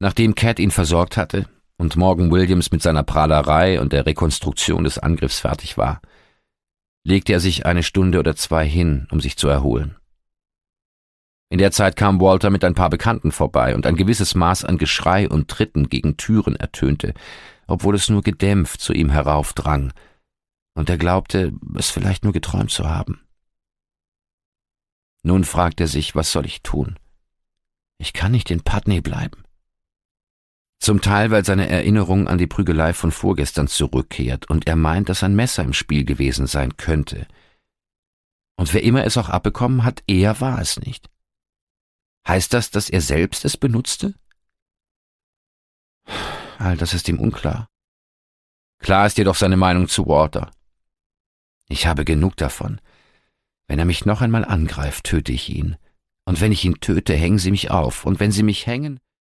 Nachdem Cat ihn versorgt hatte und Morgan Williams mit seiner Prahlerei und der Rekonstruktion des Angriffs fertig war, legte er sich 1 Stunde oder 2 hin, um sich zu erholen. In der Zeit kam Walter mit ein paar Bekannten vorbei und ein gewisses Maß an Geschrei und Tritten gegen Türen ertönte, obwohl es nur gedämpft zu ihm heraufdrang, und er glaubte, es vielleicht nur geträumt zu haben. Nun fragt er sich, was soll ich tun? Ich kann nicht in Putney bleiben. Zum Teil, weil seine Erinnerung an die Prügelei von vorgestern zurückkehrt und er meint, dass ein Messer im Spiel gewesen sein könnte. Und wer immer es auch abbekommen hat, er war es nicht. Heißt das, dass er selbst es benutzte? All das ist ihm unklar. Klar ist jedoch seine Meinung zu Walter. Ich habe genug davon. Wenn er mich noch einmal angreift, töte ich ihn. Und wenn ich ihn töte, hängen sie mich auf. Und wenn sie mich hängen,